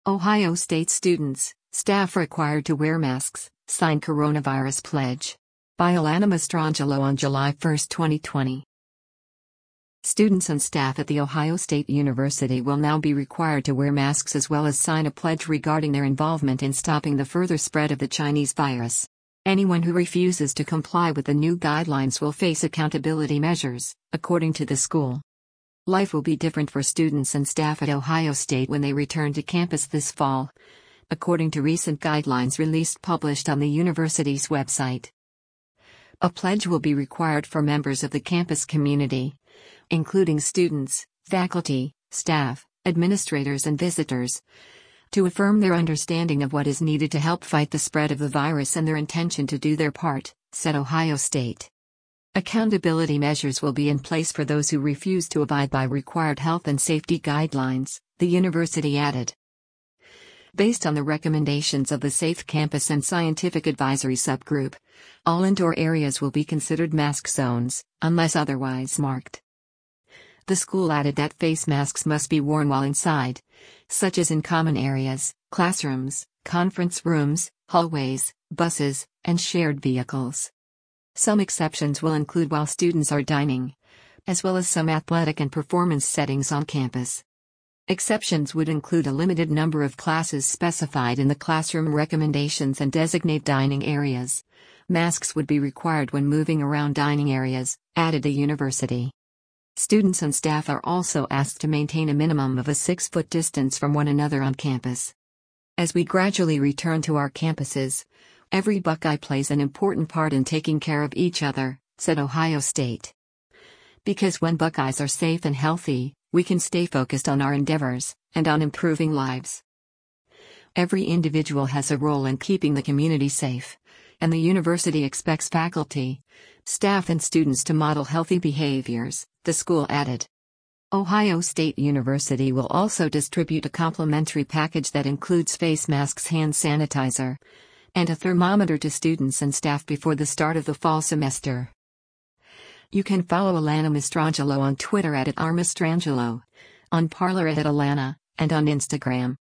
Ohio State students, staff required to wear masks, sign coronavirus pledge. By Alana Mastrangelo on July 1, 2020. Students and staff at The Ohio State University will now be required to wear masks as well as sign a pledge regarding their involvement in stopping the further spread of the Chinese virus. Anyone who refuses to comply with the new guidelines will face accountability measures, according to the school. Life will be different for students and staff at Ohio State when they return to campus this fall, according to recent guidelines published on the university's website. A pledge will be required for members of the campus community, including students, faculty, staff, administrators, and visitors, to affirm their understanding of what is needed to help fight the spread of the virus and their intention to do their part, said Ohio State. Accountability measures will be in place for those who refuse to abide by required health and safety guidelines, the university added. Based on the recommendations of the Safe Campus and Scientific Advisory Subgroup, all indoor areas will be considered mask zones, unless otherwise marked. The school added that face masks must be worn while inside, such as in common areas, classrooms, conference rooms, hallways, buses, and shared vehicles. Some exceptions will include while students are dining, as well as some athletic and performance settings on campus. Exceptions would include a limited number of classes specified in the classroom recommendations and designate dining areas. Masks would be required when moving around dining areas, added the university. Students and staff are also asked to maintain a minimum of a 6-foot distance from one another on campus. As we gradually return to our campuses, every Buckeye plays an important part in taking care of each other, said Ohio State. Because when Buckeyes are safe and healthy, we can stay focused on our endeavors, and on improving lives. Every individual has a role in keeping the community safe, and the university expects faculty, staff, and students to model healthy behaviors, the school added. Ohio State University will also distribute a complimentary package that includes face masks, hand sanitizer, and a thermometer to students and staff before the start of the fall semester. You can follow Alana Mastrangelo on Twitter @RMastrangelo, on Parler @Alana, and on Instagram